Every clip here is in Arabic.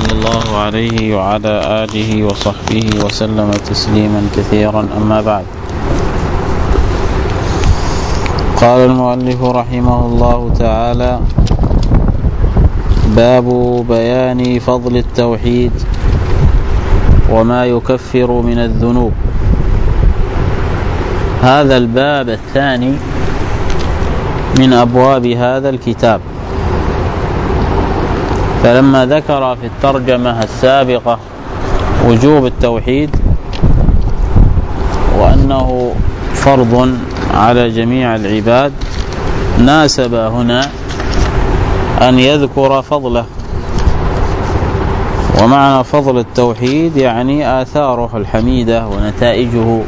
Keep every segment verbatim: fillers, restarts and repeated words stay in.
صلى الله عليه وعلى آله وصحبه وسلم تسليما كثيرا. أما بعد، قال المؤلف رحمه الله تعالى: باب بيان فضل التوحيد وما يكفر من الذنوب. هذا الباب الثاني من أبواب هذا الكتاب. فلما ذكر في الترجمة السابقة وجوب التوحيد وأنه فرض على جميع العباد، ناسب هنا أن يذكر فضله. ومعنى فضل التوحيد يعني آثاره الحميدة ونتائجه.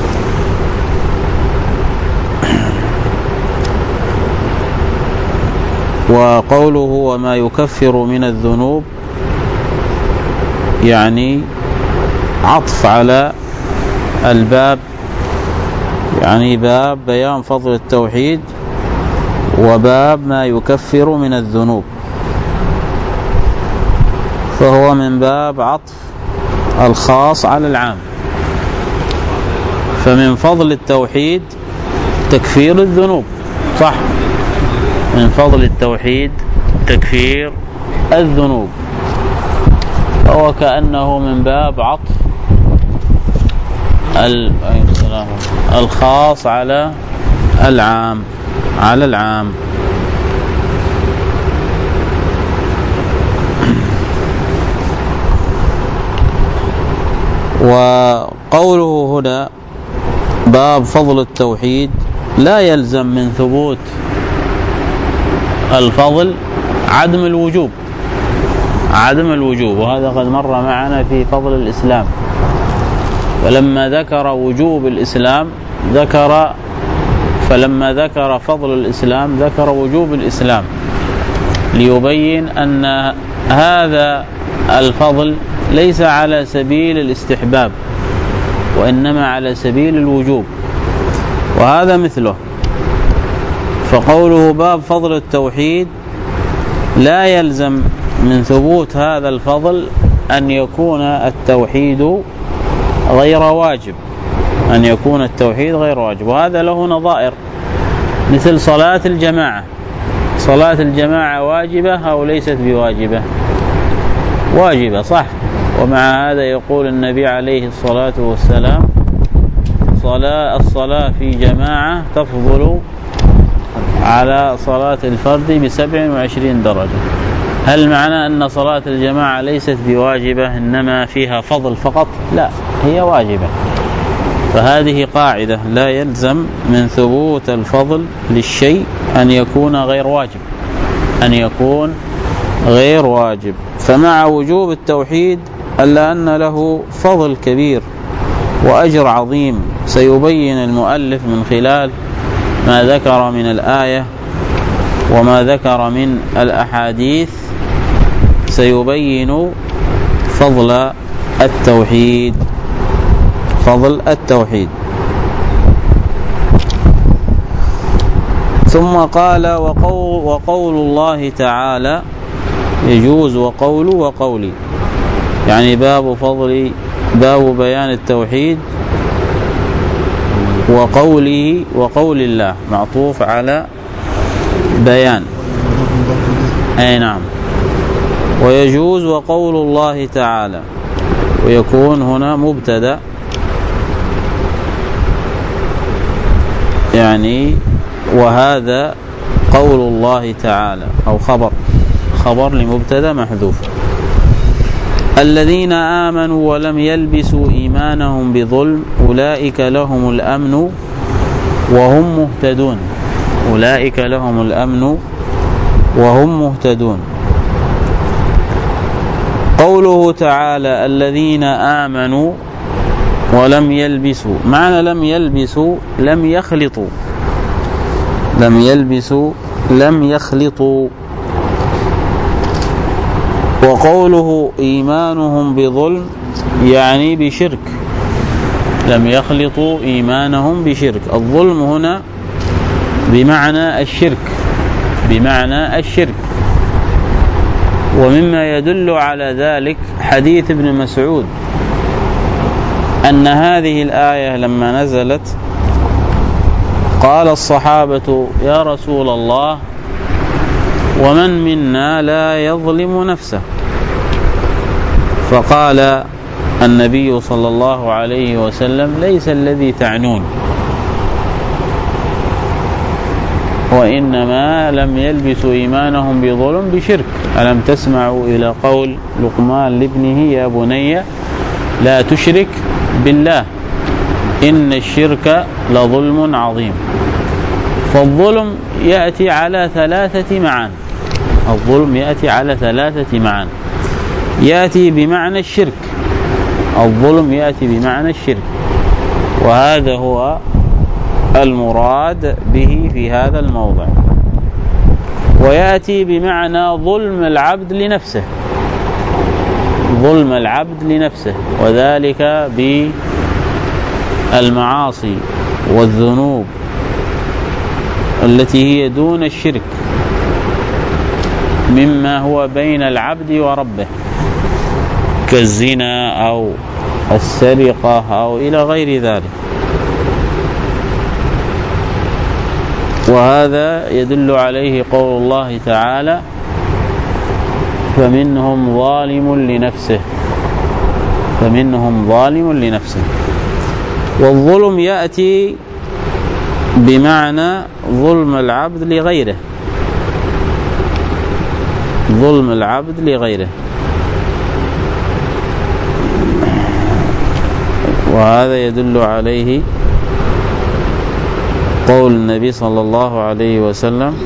وقوله وما يكفر من الذنوب يعني عطف على الباب، يعني باب بيان فضل التوحيد وباب ما يكفر من الذنوب، فهو من باب عطف الخاص على العام. فمن فضل التوحيد تكفير الذنوب، صح؟ من فضل التوحيد تكفير الذنوب، فهو كأنه من باب عطف الخاص على العام على العام. وقوله هنا باب فضل التوحيد لا يلزم من ثبوت الفضل عدم الوجوب عدم الوجوب وهذا قد مر معنا في فضل الإسلام. فلما ذكر وجوب الإسلام ذكر فلما ذكر فضل الإسلام ذكر وجوب الإسلام، ليبين أن هذا الفضل ليس على سبيل الاستحباب وإنما على سبيل الوجوب، وهذا مثله. فقوله باب فضل التوحيد لا يلزم من ثبوت هذا الفضل أن يكون التوحيد غير واجب أن يكون التوحيد غير واجب وهذا له نظائر، مثل صلاة الجماعة. صلاة الجماعة واجبة أو ليست بواجبة؟ واجبة، صح؟ ومع هذا يقول النبي عليه الصلاة والسلام: صلاة الصلاة في جماعة تفضل على صلاة الفرد بسبع وعشرين درجة. هل معنى أن صلاة الجماعة ليست بواجبة إنما فيها فضل فقط؟ لا، هي واجبة. فهذه قاعدة: لا يلزم من ثبوت الفضل للشيء أن يكون غير واجب أن يكون غير واجب. فمع وجوب التوحيد ألا أن له فضل كبير وأجر عظيم سيبين المؤلف من خلال ما ذكر من الآية وما ذكر من الأحاديث، سيبين فضل التوحيد فضل التوحيد ثم قال: وقول, وقول الله تعالى يجوز وقول وقولي، يعني باب فضل باب بيان التوحيد وقوله وقول الله معطوف على بيان، أي نعم. ويجوز وقول الله تعالى، ويكون هنا مبتدأ، يعني وهذا قول الله تعالى، أو خبر خبر لمبتدأ محذوف. الذين آمنوا ولم يلبسوا إيمانهم بظلم أولئك لهم الأمن وهم مهتدون أولئك لهم الأمن وهم مهتدون. قوله تعالى الذين آمنوا ولم يلبسوا، معنى لم يلبسوا لم يخلطوا لم يلبسوا لم يخلطوا. وقوله إيمانهم بظلم يعني بشرك، لم يخلطوا إيمانهم بشرك. الظلم هنا بمعنى الشرك بمعنى الشرك ومما يدل على ذلك حديث ابن مسعود أن هذه الآية لما نزلت قال الصحابة: يا رسول الله، ومن منا لا يظلم نفسه؟ فقال النبي صلى الله عليه وسلم: ليس الذي تعنون، وإنما لم يلبسوا إيمانهم بظلم بشرك. ألم تسمعوا إلى قول لقمان لابنه: يا بني لا تشرك بالله إن الشرك لظلم عظيم. فالظلم يأتي على ثلاثة معان. الظلم يأتي على ثلاثة معان. يأتي بمعنى الشرك، الظلم يأتي بمعنى الشرك، وهذا هو المراد به في هذا الموضع. ويأتي بمعنى ظلم العبد لنفسه، ظلم العبد لنفسه، وذلك بالمعاصي والذنوب التي هي دون الشرك مما هو بين العبد وربه كالزنا أو السرقة أو إلى غير ذلك. وهذا يدل عليه قول الله تعالى: فمنهم ظالم لنفسه، فمنهم ظالم لنفسه. والظلم يأتي بمعنى ظلم العبد لغيره، ظلم العبد لغيره. وهذا يدل عليه قول النبي صلى الله عليه وسلم: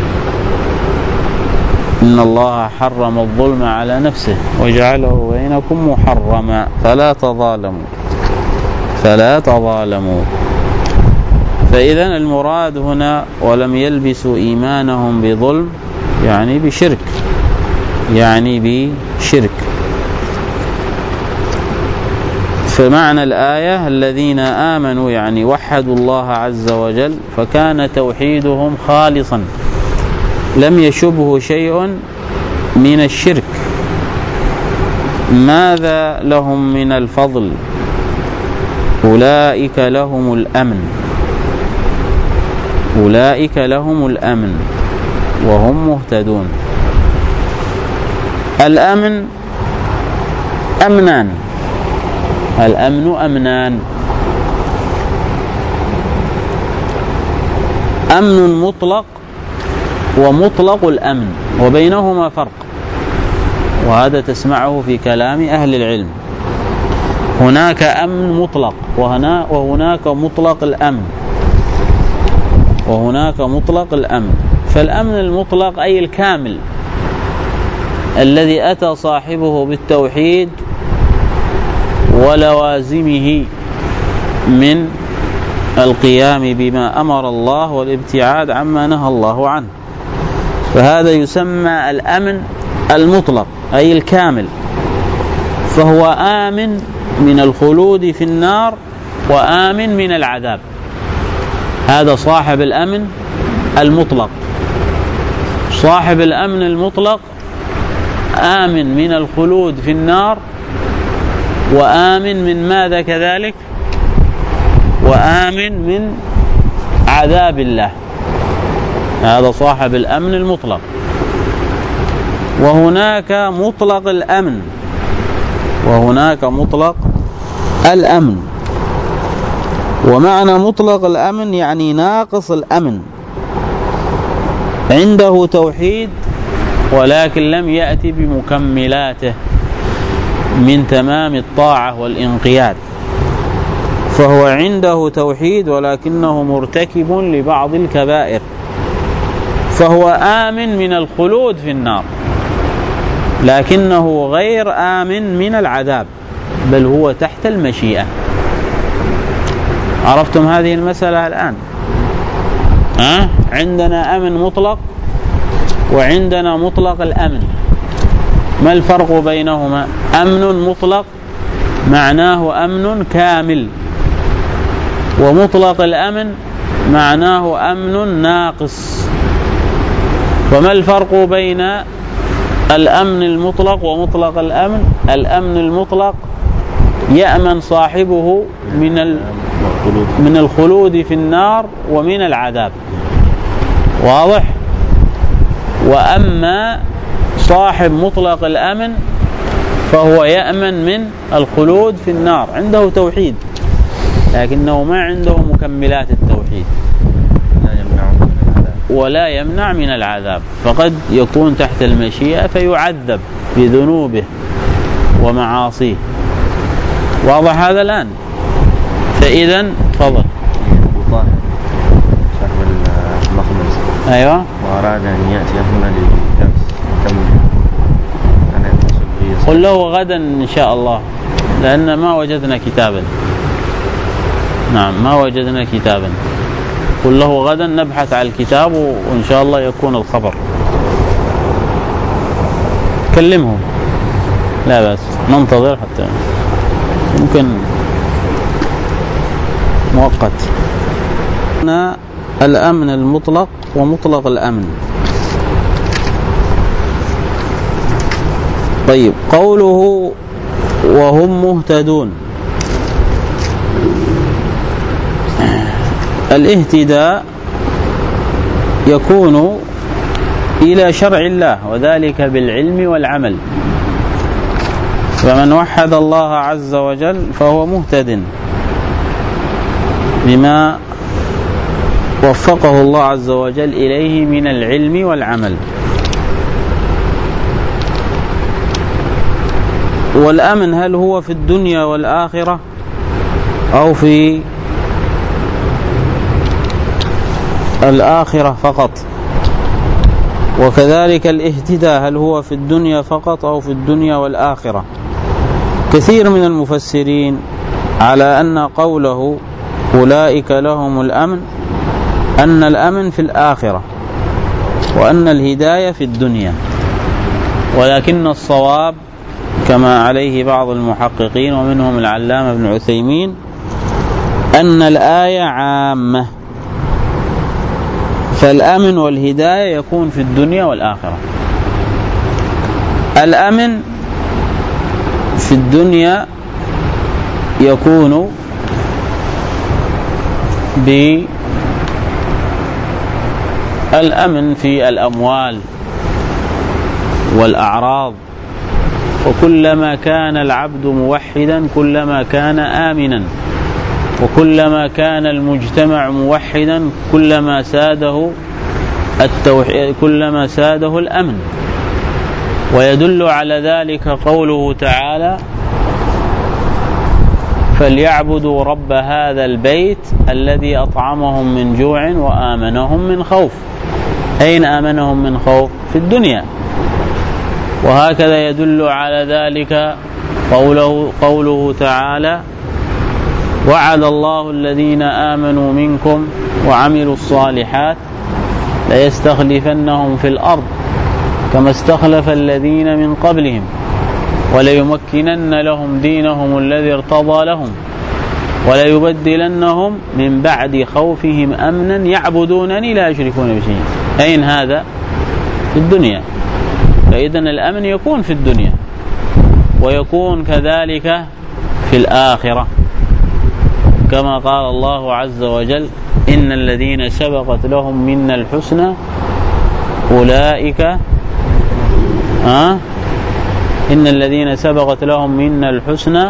إن الله حرم الظلم على نفسه وجعله بينكم محرما فلا تظالموا فلا تظالموا. فإذا المراد هنا ولم يلبسوا إيمانهم بظلم يعني بشرك، يعني بشرك. فمعنى الآية الذين آمنوا يعني وحدوا الله عز وجل، فكان توحيدهم خالصا لم يشبه شيء من الشرك. ماذا لهم من الفضل؟ أولئك لهم الأمن، أولئك لهم الأمن وهم مهتدون. الأمن أمنان، الأمن أمنان: أمن مطلق ومطلق الأمن، وبينهما فرق، وهذا تسمعه في كلام أهل العلم. هناك أمن مطلق وهنا وهناك مطلق الأمن، وهناك مطلق الأمن. فالأمن المطلق أي الكامل الذي أتى صاحبه بالتوحيد ولوازمه من القيام بما أمر الله والابتعاد عما نهى الله عنه، فهذا يسمى الأمن المطلق أي الكامل. فهو آمن من الخلود في النار وآمن من العذاب. هذا صاحب الأمن المطلق. صاحب الأمن المطلق آمن من الخلود في النار، وآمن من ماذا كذلك؟ وآمن من عذاب الله. هذا صاحب الأمن المطلق. وهناك مطلق الأمن، وهناك مطلق الأمن. ومعنى مطلق الأمن يعني ناقص الأمن، عنده توحيد ولكن لم يأتي بمكملاته من تمام الطاعة والإنقياد، فهو عنده توحيد ولكنه مرتكب لبعض الكبائر، فهو آمن من الخلود في النار لكنه غير آمن من العذاب، بل هو تحت المشيئة. عرفتم هذه المسألة الآن؟ أه؟ عندنا أمن مطلق وعندنا مطلق الأمن. ما الفرق بينهما؟ أمن مطلق معناه أمن كامل، ومطلق الأمن معناه أمن ناقص. وما الفرق بين الأمن المطلق ومطلق الأمن. الأمن المطلق يأمن صاحبه من من الخلود في النار ومن العذاب، واضح؟ وأما صاحب مطلق الأمن فهو يأمن من الخلود في النار، عنده توحيد لكنه ما عنده مكملات التوحيد ولا يمنع من العذاب، فقد يكون تحت المشيئة فيعذب بذنوبه ومعاصيه. واضح هذا الآن؟ فإذا تفضل. أبو طاهر صاحب المخبز أيوة، وأراد أن يأتي هنا للدرس يكمل، أنا أتصل به. قل له غدا إن شاء الله، لأن ما وجدنا كتابا. نعم ما وجدنا كتابا. قل له غدا نبحث على الكتاب وإن شاء الله يكون الخبر. كلمه، لا بس ننتظر حتى ممكن مؤقت. الأمن المطلق ومطلق الأمن. طيب، قوله وهم مهتدون، الاهتداء يكون إلى شرع الله وذلك بالعلم والعمل، فمن وحد الله عز وجل فهو مهتد بما وفقه الله عز وجل إليه من العلم والعمل. والأمن هل هو في الدنيا والآخرة أو في الآخرة فقط؟ وكذلك الاهتداء هل هو في الدنيا فقط أو في الدنيا والآخرة؟ كثير من المفسرين على أن قوله أولئك لهم الأمن أن الأمن في الآخرة وأن الهداية في الدنيا، ولكن الصواب كما عليه بعض المحققين ومنهم العلامة ابن عثيمين أن الآية عامة، فالأمن والهداية يكون في الدنيا والآخرة. الأمن في الدنيا يكون بالأمن في الأموال والأعراض، وكلما كان العبد موحدا كلما كان آمنا، وكلما كان المجتمع موحدا كلما ساده التوحيد كلما ساده الأمن. ويدل على ذلك قوله تعالى فليعبدوا رب هذا البيت الذي أطعمهم من جوع وآمنهم من خوف. أين آمنهم من خوف؟ في الدنيا. وهكذا يدل على ذلك قوله, قوله تعالى وعد الله الذين آمنوا منكم وعملوا الصالحات ليستخلفنهم في الأرض كما استخلف الذين من قبلهم وليمكنن لهم دينهم الذي ارتضى لهم وليبدلنهم من بعد خوفهم أمنا يعبدونني لا يشركون بشيء. أين هذا؟ في الدنيا. فإذن الأمن يكون في الدنيا ويكون كذلك في الآخرة، كما قال الله عز وجل إن الذين سبقت لهم منا الحسنى أولئك ها أه؟ إن الذين سبقت لهم منا الحسنى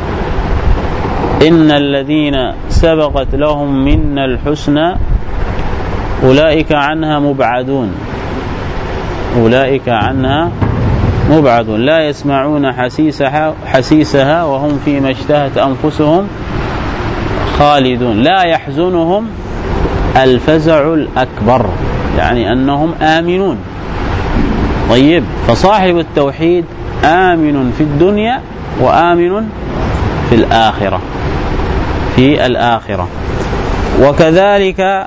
إن الذين سبقت لهم منا الحسنى أولئك عنها مبعدون أولئك عنها مبعدون لا يسمعون حسيسها, حسيسها وهم فيما اشتهت أنفسهم خالدون لا يحزنهم الفزع الأكبر، يعني أنهم آمنون. طيب، فصاحب التوحيد آمن في الدنيا وآمن في الآخرة في الآخرة. وكذلك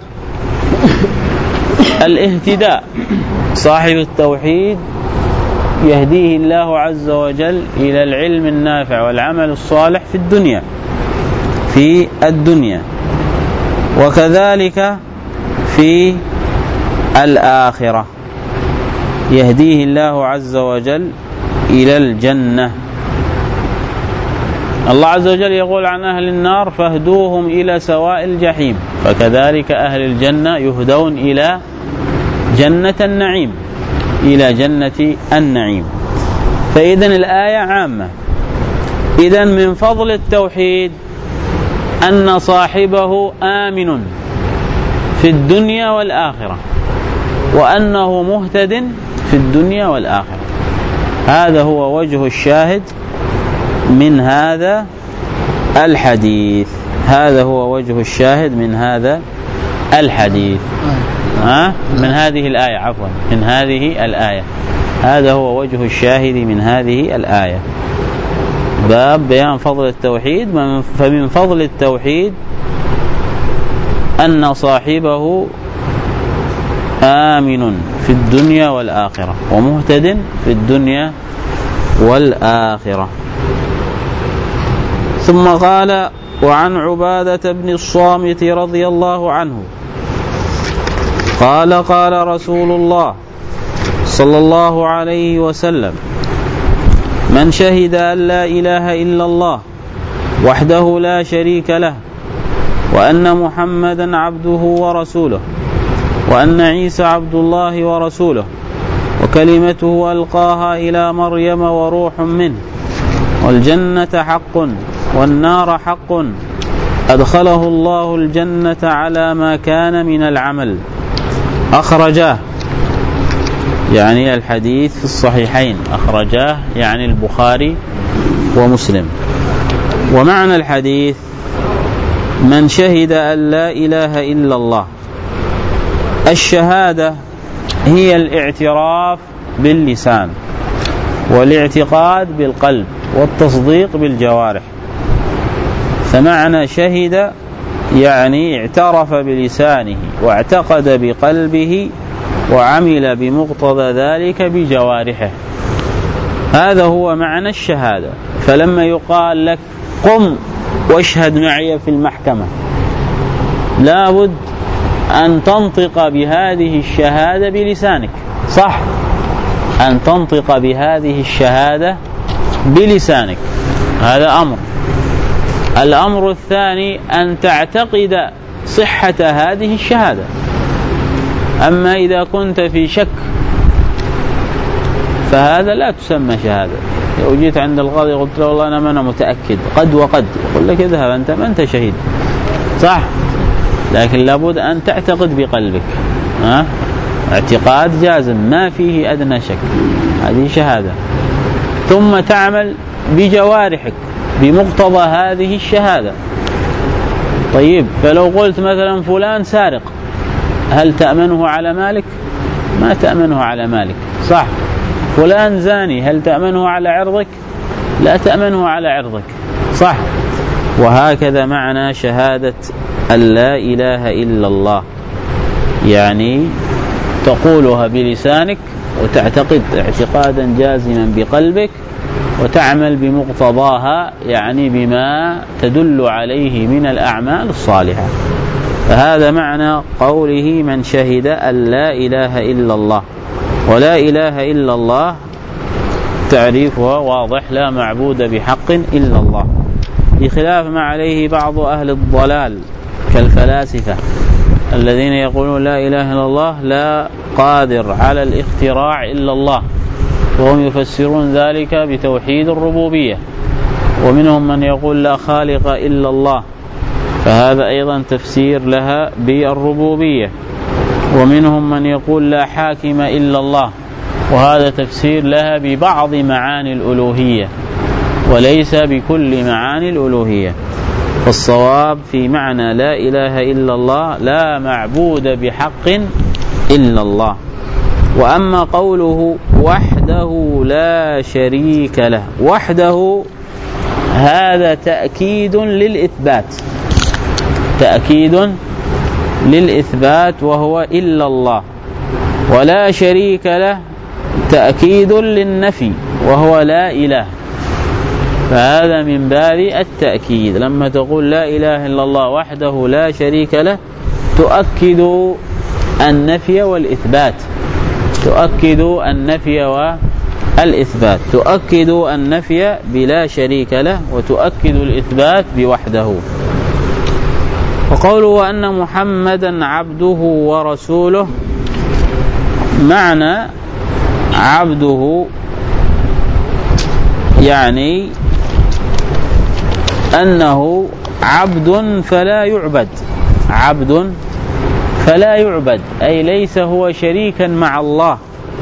الاهتداء، صاحب التوحيد يهديه الله عز وجل إلى العلم النافع والعمل الصالح في الدنيا في الدنيا وكذلك في الآخرة. يهديه الله عز وجل إلى الجنة. الله عز وجل يقول عن أهل النار فاهدوهم إلى سواء الجحيم، فكذلك أهل الجنة يهدون إلى جنة النعيم، إلى جنة النعيم. فإذن الآية عامة. إذن من فضل التوحيد أن صاحبه آمن في الدنيا والآخرة، وأنه مهتد في الدنيا والآخرة. هذا هو وجه الشاهد من هذا الحديث، هذا هو وجه الشاهد من هذا الحديث ها؟ من هذه الآية، عفوا من هذه الآية. هذا هو وجه الشاهد من هذه الآية، باب بيان فضل التوحيد. فمن فضل التوحيد أن صاحبه آمن في الدنيا والآخرة ومهتد في الدنيا والآخرة. ثم قال: وعن عبادة بن الصامت رضي الله عنه قال: قال رسول الله صلى الله عليه وسلم: من شهد أن لا إله إلا الله وحده لا شريك له، وأن محمدا عبده ورسوله، وأن عيسى عبد الله ورسوله، وكلمته ألقاها إلى مريم وروح منه، والجنة حق والنار حق، أدخله الله الجنة على ما كان من العمل. أخرجاه، يعني الحديث في الصحيحين، أخرجاه يعني البخاري ومسلم. ومعنى الحديث: من شهد أن لا إله إلا الله. الشهادة هي الاعتراف باللسان، والاعتقاد بالقلب، والتصديق بالجوارح. فمعنى شهد يعني اعترف بلسانه واعتقد بقلبه وعمل بمقتضى ذلك بجوارحه. هذا هو معنى الشهادة. فلما يقال لك قم واشهد معي في المحكمة، لابد أن تنطق بهذه الشهادة بلسانك، صح؟ أن تنطق بهذه الشهادة بلسانك، هذا أمر. الأمر الثاني أن تعتقد صحة هذه الشهادة. أما إذا كنت في شك فهذا لا تسمى شهادة. لو جيت عند القاضي قلت له والله أنا ما أنا متأكد قد وقد، يقول لك اذهب أنت ما أنت شهيد، صح؟ لكن لابد أن تعتقد بقلبك، ها؟ اعتقاد جازم ما فيه أدنى شك، هذه شهادة. ثم تعمل بجوارحك بمقتضى هذه الشهادة. طيب، فلو قلت مثلا فلان سارق، هل تأمنه على مالك؟ ما تأمنه على مالك، صح؟ فلان زاني، هل تأمنه على عرضك؟ لا تأمنه على عرضك، صح؟ وهكذا معنى شهادة أن لا إله إلا الله، يعني تقولها بلسانك وتعتقد اعتقادا جازما بقلبك وتعمل بمقتضاها، يعني بما تدل عليه من الأعمال الصالحة. فهذا معنى قوله من شهد أن لا إله إلا الله. ولا إله إلا الله تعريفها واضح: لا معبود بحق إلا الله، بخلاف ما عليه بعض أهل الضلال كالفلاسفة الذين يقولون لا إله إلا الله لا قادر على الاختراع إلا الله، وهم يفسرون ذلك بتوحيد الربوبية. ومنهم من يقول لا خالق إلا الله، فهذا أيضا تفسير لها بالربوبية. ومنهم من يقول لا حاكم إلا الله، وهذا تفسير لها ببعض معاني الألوهية وليس بكل معاني الألوهية. فالصواب في معنى لا إله إلا الله لا معبود بحق إلا الله. وأما قوله وحده لا شريك له، وحده هذا تأكيد للإثبات، تأكيد للإثبات وهو إلا الله. ولا شريك له تأكيد للنفي وهو لا إله. فهذا من باب التأكيد. لما تقول لا إله إلا الله وحده لا شريك له تؤكد النفي والإثبات، تؤكد النفي والإثبات، تؤكد النفي بلا شريك له، وتؤكد الإثبات بوحده. وقوله وأن محمدا عبده ورسوله، معنى عبده يعني أنه عبد فلا يعبد، عبد فلا يعبد، أي ليس هو شريكا مع الله.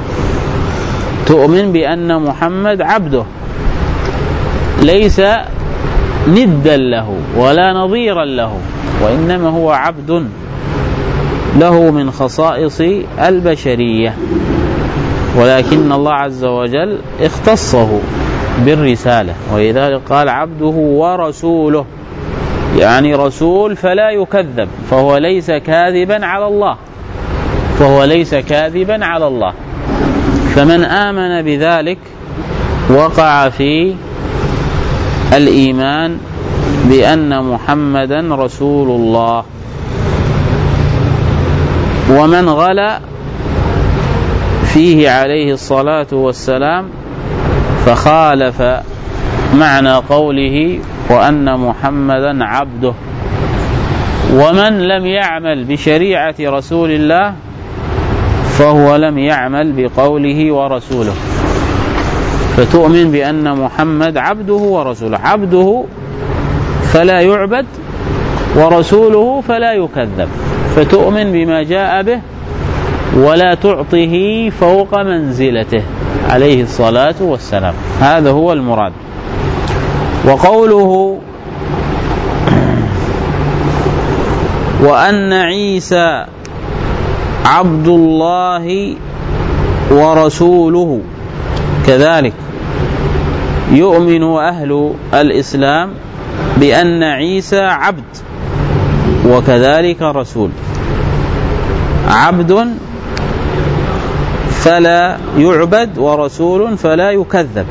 تؤمن بأن محمد عبده ليس ندا له ولا نظيرا له، وإنما هو عبد له من خصائص البشرية، ولكن الله عز وجل اختصه بالرسالة، ولذلك قال عبده ورسوله، يعني رسول فلا يكذب، فهو ليس كاذبا على الله، فهو ليس كاذبا على الله. فمن آمن بذلك وقع في الإيمان بأن محمدا رسول الله. ومن غلا فيه عليه الصلاة والسلام فخالف معنى قوله وأن محمدا عبده. ومن لم يعمل بشريعة رسول الله فهو لم يعمل بقوله ورسوله. فتؤمن بأن محمد عبده ورسوله، عبده فلا يعبد ورسوله فلا يكذب، فتؤمن بما جاء به ولا تعطيه فوق منزلته عليه الصلاة والسلام. هذا هو المراد. وقوله وأن عيسى عبد الله ورسوله، كذلك يؤمن أهل الإسلام بأن عيسى عبد وكذلك رسول، عبد فلا يعبد ورسول فلا يكذب.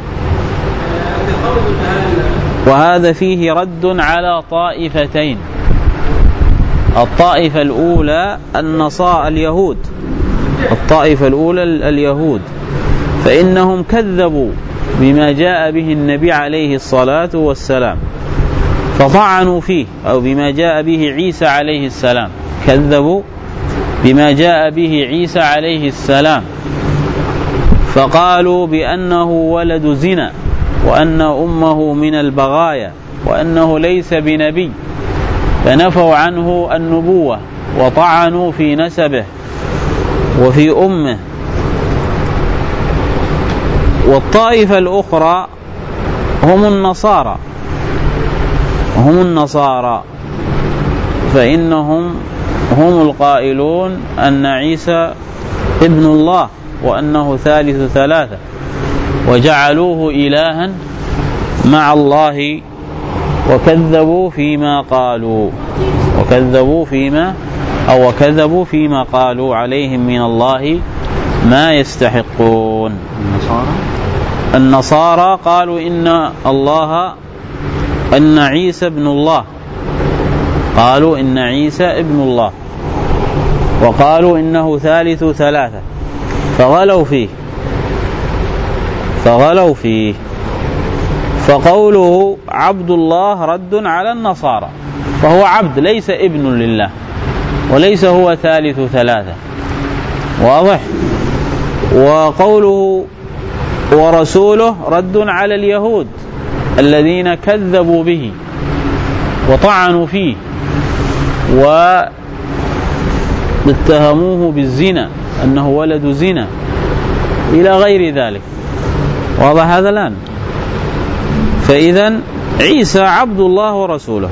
وهذا فيه رد على طائفتين. الطائفة الأولى النصارى اليهود، الطائفة الأولى اليهود، فإنهم كذبوا بما جاء به النبي عليه الصلاة والسلام فطعنوا فيه، أو بما جاء به عيسى عليه السلام، كذبوا بما جاء به عيسى عليه السلام فقالوا بأنه ولد زنا، وأن أمه من البغايا، وأنه ليس بنبي، فنفوا عنه النبوة وطعنوا في نسبه وفي أمه. والطائفة الأخرى هم النصارى، هم النصارى فإنهم هم القائلون أن عيسى ابن الله وأنه ثالث ثلاثة، وجعلوه إلها مع الله، وكذبوا فيما قالوا، وكذبوا فيما أو وكذبوا فيما قالوا عليهم من الله ما يستحقون. النصارى النصارى قالوا إن الله أن عيسى ابن الله، قالوا إن عيسى ابن الله، وقالوا إنه ثالث ثلاثة، فغلوا فيه فغلوا فيه فقوله عبد الله رد على النصارى، فهو عبد ليس ابن لله، وليس هو ثالث ثلاثة، واضح. وقوله ورسوله رد على اليهود الذين كذبوا به وطعنوا فيه واتهموه بالزنا، أنه ولد زنا إلى غير ذلك، واضح هذا الآن. فإذن عيسى عبد الله ورسوله،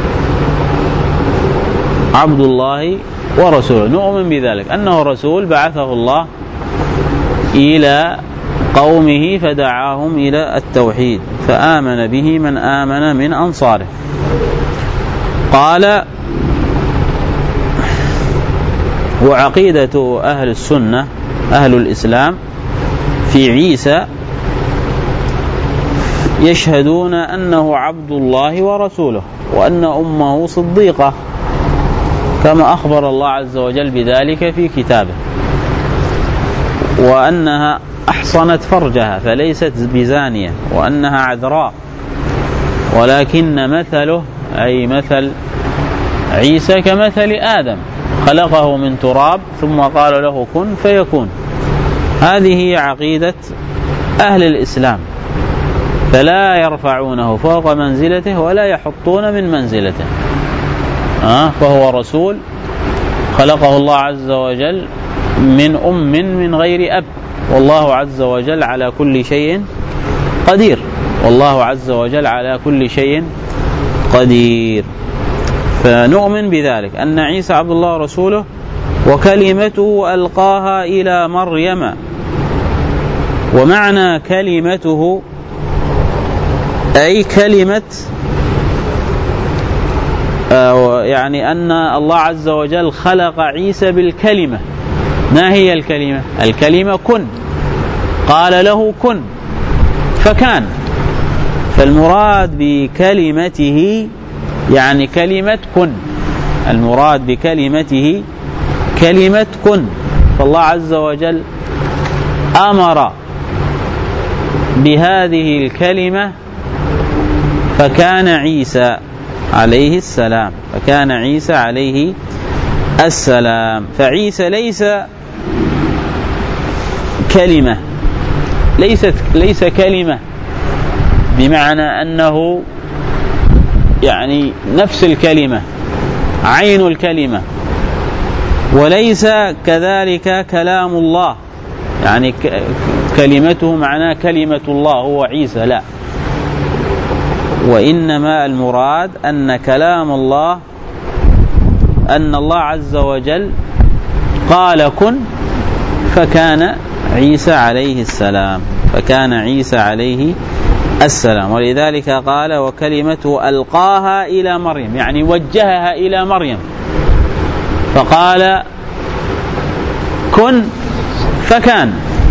عبد الله ورسوله، نؤمن بذلك أنه رسول بعثه الله إلى قومه فدعاهم إلى التوحيد، فآمن به من آمن من أنصاره. قال وعقيدة أهل السنة أهل الإسلام في عيسى يشهدون أنه عبد الله ورسوله، وأن أمه صديقة كما أخبر الله عز وجل بذلك في كتابه. وأنها أحصنت فرجها فليست بزانية، وأنها عذراء، ولكن مثله أي مثل عيسى كمثل آدم، خلقه من تراب ثم قال له كن فيكون. هذه هي عقيدة أهل الإسلام، فلا يرفعونه فوق منزلته ولا يحطون من منزلته. آه فهو رسول خلقه الله عز وجل من أم من غير أب، والله عز وجل على كل شيء قدير، والله عز وجل على كل شيء قدير. فنؤمن بذلك أن عيسى عبد الله رسوله وكلمته ألقاها إلى مريم. ومعنى كلمته أي كلمة، يعني أن الله عز وجل خلق عيسى بالكلمة. ما هي الكلمة؟ الكلمة كن، قال له كن فكان. فالمراد بكلمته يعني كلمة كن، المراد بكلمته كلمة كن. فالله عز وجل أمر بهذه الكلمة فكان عيسى عليه السلام، فكان عيسى عليه السلام. فعيسى ليس كلمة، ليست ليس كلمة بمعنى أنه يعني نفس الكلمة عين الكلمة، وليس كذلك كلام الله، يعني كلمته معناه كلمة الله هو عيسى، لا، وإنما المراد أن كلام الله أن الله عز وجل قال كن فكان عيسى عليه السلام، فكان عيسى عليه السلام. ولذلك قال وكلمته ألقاها إلى مريم، يعني وجهها إلى مريم، فقال كن فكان،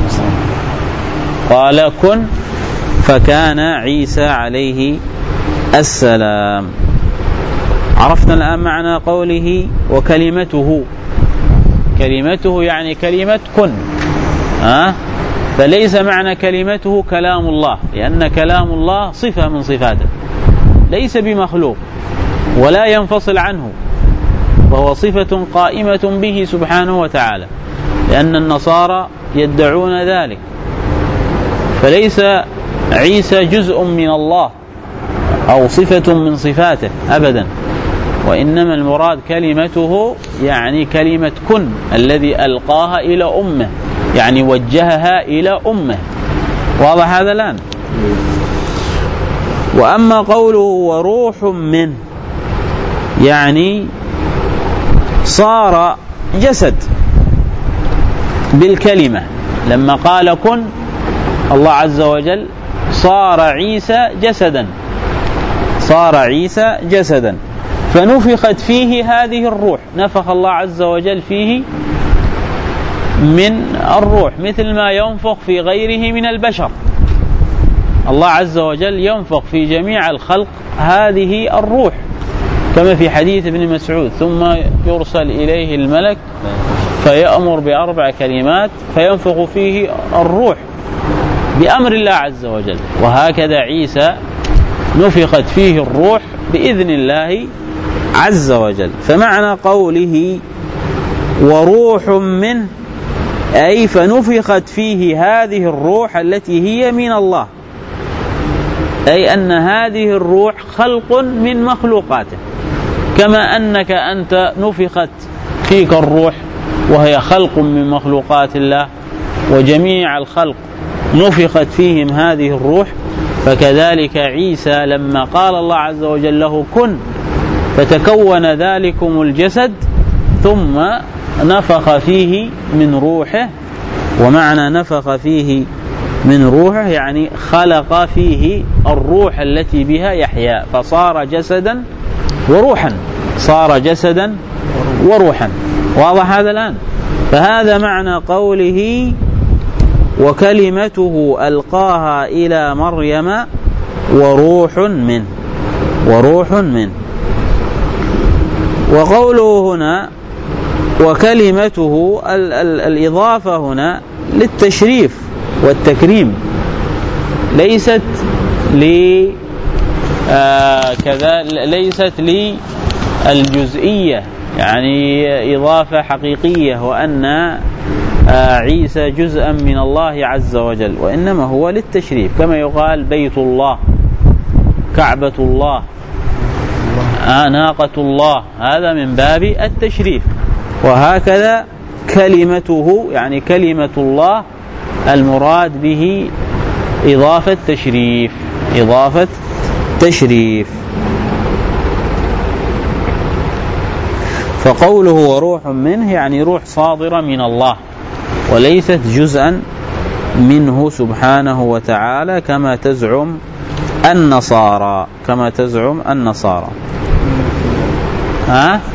قال كن فكان عيسى عليه السلام. عرفنا الآن معنى قوله وكلمته، كلمته يعني كلمة كن، ها؟ فليس معنى كلمته كلام الله، لأن كلام الله صفة من صفاته، ليس بمخلوق ولا ينفصل عنه، وهو صفة قائمة به سبحانه وتعالى، لأن النصارى يدعون ذلك. فليس عيسى جزء من الله أو صفة من صفاته أبدا، وإنما المراد كلمته يعني كلمة كن الذي ألقاها إلى أمه، يعني وجهها إلى أمه. واضح هذا الآن؟ وأما قوله وروح منه يعني صار جسد بالكلمة، لما قال كن الله عز وجل صار عيسى جسدا، صار عيسى جسدا، فنفخت فيه هذه الروح، نفخ الله عز وجل فيه من الروح، مثل ما ينفخ في غيره من البشر. الله عز وجل ينفخ في جميع الخلق هذه الروح، كما في حديث ابن مسعود ثم يرسل إليه الملك فيأمر بأربع كلمات فينفخ فيه الروح بأمر الله عز وجل. وهكذا عيسى نفخت فيه الروح بإذن الله عز وجل. فمعنى قوله وروح منه أي فنفخت فيه هذه الروح التي هي من الله، أي أن هذه الروح خلق من مخلوقاته، كما أنك أنت نفخت فيك الروح وهي خلق من مخلوقات الله، وجميع الخلق نفخت فيهم هذه الروح، فكذلك عيسى لما قال الله عز وجل له كن فتكون ذلكم الجسد ثم نفخ فيه من روحه. ومعنى نفخ فيه من روحه يعني خلق فيه الروح التي بها يحيا، فصار جسدا وروحا، صار جسدا وروحا. واضح هذا الآن؟ فهذا معنى قوله وكلمته ألقاها إلى مريم وروح منه، وروح منه. وقوله هنا وكلمته ال ال الإضافة هنا للتشريف والتكريم، ليست ل آه كذا ليست للجزئية، يعني إضافة حقيقية وأن آه عيسى جزءا من الله عز وجل، وإنما هو للتشريف، كما يقال بيت الله، كعبة الله، آه ناقة الله، هذا من باب التشريف. وهكذا كلمته، يعني كلمة الله المراد به إضافة تشريف، إضافة تشريف. فقوله وروح منه يعني روح صادرة من الله، وليست جزءا منه سبحانه وتعالى كما تزعم النصارى، كما تزعم النصارى. ها؟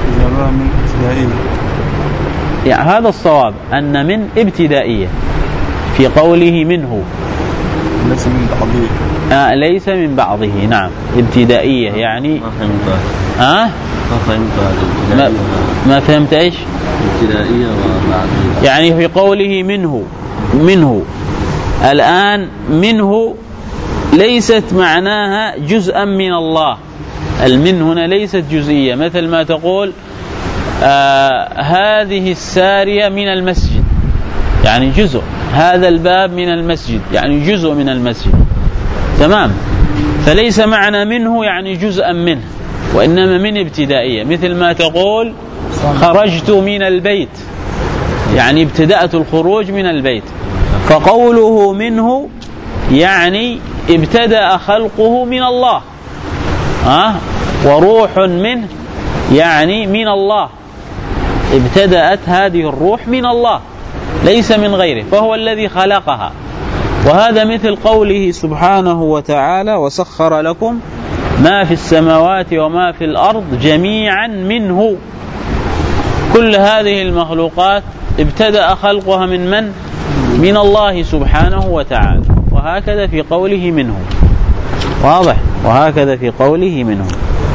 يعني هذا الصواب، أن من ابتدائية في قوله منه، ليس من بعضه. آه ليس من بعضه، نعم ابتدائية يعني ما فهمت. ها؟ ما فهمت هذه ما, ما فهمت ايش؟ ابتدائية وبعضية. يعني في قوله منه، منه الآن منه ليست معناها جزءا من الله، المن هنا ليست جزئية، مثل ما تقول آه هذه السارية من المسجد، يعني جزء، هذا الباب من المسجد يعني جزء من المسجد، تمام. فليس معنى منه يعني جزءا منه، وإنما من ابتدائية، مثل ما تقول خرجت من البيت، يعني ابتدأت الخروج من البيت. فقوله منه يعني ابتدأ خلقه من الله، أه؟ وروح منه يعني من الله، ابتدأت هذه الروح من الله ليس من غيره، فهو الذي خلقها. وهذا مثل قوله سبحانه وتعالى وسخر لكم ما في السماوات وما في الأرض جميعا منه. كل هذه المخلوقات ابتدأ خلقها من من؟ من الله سبحانه وتعالى. وهكذا في قوله منه، واضح؟ وهكذا في قوله منه.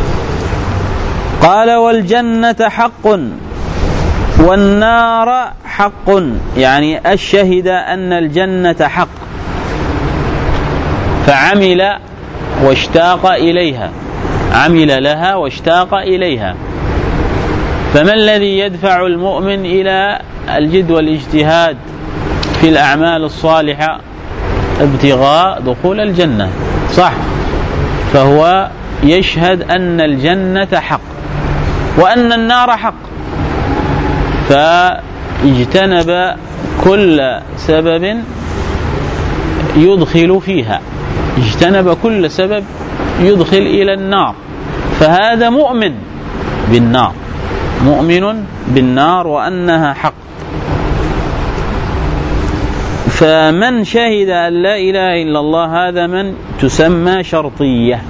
قال والجنة حق والنار حق، يعني الشهد أن الجنة حق فعمل واشتاق إليها، عمل لها واشتاق إليها. فما الذي يدفع المؤمن إلى الجد والاجتهاد في الأعمال الصالحة؟ ابتغاء دخول الجنة، صح؟ فهو يشهد أن الجنة حق وأن النار حق، فاجتنب كل سبب يدخل فيها، اجتنب كل سبب يدخل إلى النار، فهذا مؤمن بالنار، مؤمن بالنار وأنها حق. فمن شهد أن لا إله إلا الله هذا من تسمى شرطية،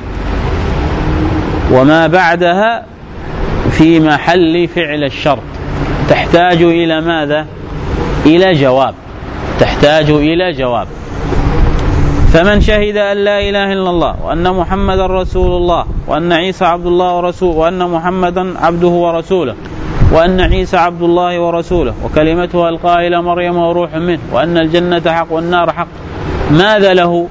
وما بعدها في محل فعل الشرط، تحتاج إلى ماذا؟ إلى جواب، تحتاج إلى جواب. فمن شهد أن لا إله إلا الله وأن محمدا رسول الله وأن عيسى عبد الله ورسوله وأن محمدا عبده ورسوله وأن عيسى عبد الله ورسوله وكلمته ألقاها إلى مريم وروح منه وأن الجنة حق والنار حق، ماذا له؟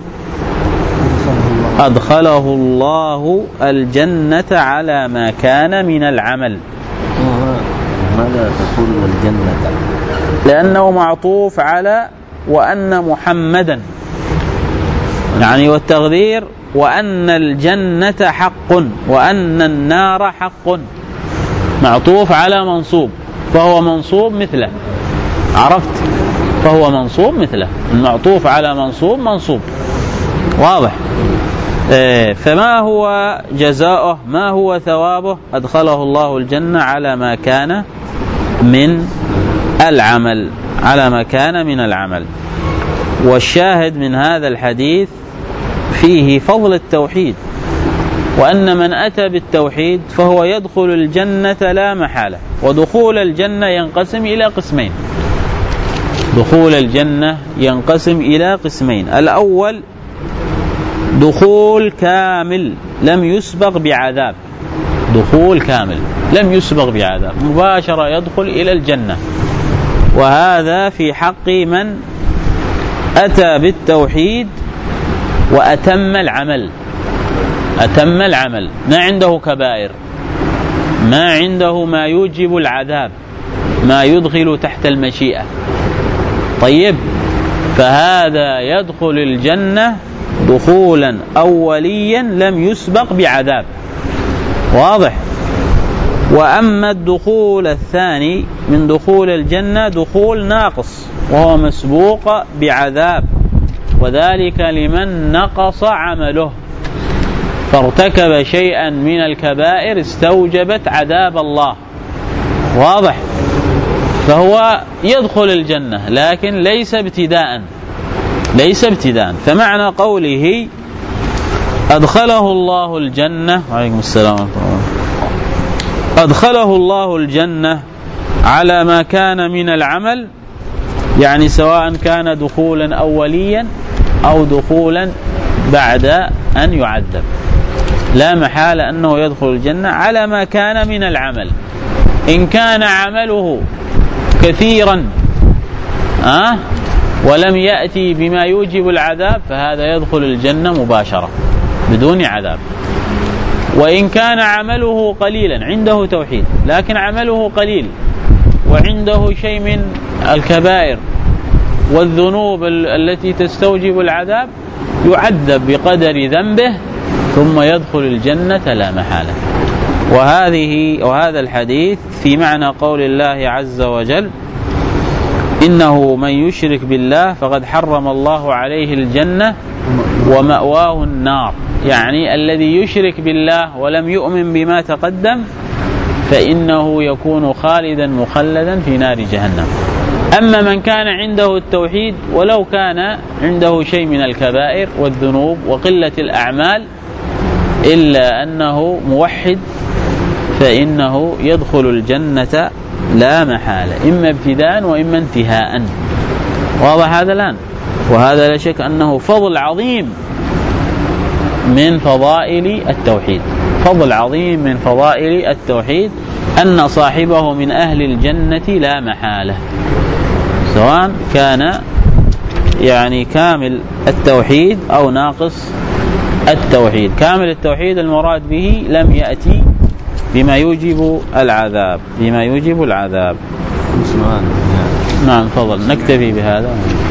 أدخله الله الجنة على ما كان من العمل. ماذا تقول الجنة؟ لأنه معطوف على وأن محمدا، يعني والتغذير وأن الجنة حق وأن النار حق، معطوف على منصوب، فهو منصوب مثله، عرفت؟ فهو منصوب مثله، المعطوف على منصوب منصوب، واضح؟ إيه. فما هو جزاؤه؟ ما هو ثوابه؟ أدخله الله الجنة على ما كان من العمل، على ما كان من العمل. والشاهد من هذا الحديث فيه فضل التوحيد، وأن من أتى بالتوحيد فهو يدخل الجنة لا محالة. ودخول الجنة ينقسم إلى قسمين، دخول الجنة ينقسم إلى قسمين. الأول دخول كامل لم يسبق بعذاب، دخول كامل لم يسبق بعذاب، مباشرة يدخل إلى الجنة. وهذا في حق من أتى بالتوحيد وأتم العمل، أتم العمل، ما عنده كبائر، ما عنده ما يوجب العذاب، ما يدخل تحت المشيئة. طيب، فهذا يدخل الجنة دخولا أوليا لم يسبق بعذاب، واضح؟ وأما الدخول الثاني من دخول الجنة دخول ناقص وهو مسبوق بعذاب، وذلك لمن نقص عمله فارتكب شيئا من الكبائر استوجبت عذاب الله، واضح؟ فهو يدخل الجنة لكن ليس ابتداء، ليس ابتداء. فمعنى قوله أدخله الله الجنة، وعليكم السلام ورحمة الله، أدخله الله الجنة على ما كان من العمل، يعني سواء كان دخولا أوليا أو دخولا بعد أن يعذب، لا محالة أنه يدخل الجنة على ما كان من العمل. إن كان عمله كثيرا أه؟ ولم يأتي بما يوجب العذاب فهذا يدخل الجنة مباشرة بدون عذاب. وإن كان عمله قليلا، عنده توحيد لكن عمله قليل وعنده شيء من الكبائر والذنوب التي تستوجب العذاب، يعذب بقدر ذنبه ثم يدخل الجنة لا محالة. وهذه وهذا الحديث في معنى قول الله عز وجل إنه من يشرك بالله فقد حرم الله عليه الجنة ومأواه النار، يعني الذي يشرك بالله ولم يؤمن بما تقدم فإنه يكون خالدا مخلدا في نار جهنم. أما من كان عنده التوحيد ولو كان عنده شيء من الكبائر والذنوب وقلة الأعمال إلا أنه موحد فإنه يدخل الجنة لا محالة، إما ابتداء وإما انتهاء. واضح هذا الآن؟ وهذا لا شك أنه فضل عظيم من فضائل التوحيد، فضل عظيم من فضائل التوحيد أن صاحبه من أهل الجنة لا محالة، سواء كان يعني كامل التوحيد أو ناقص التوحيد. كامل التوحيد المراد به لم يأتي بما يوجب العذاب، بما يوجب العذاب. نعم، فضل نكتفي بهذا.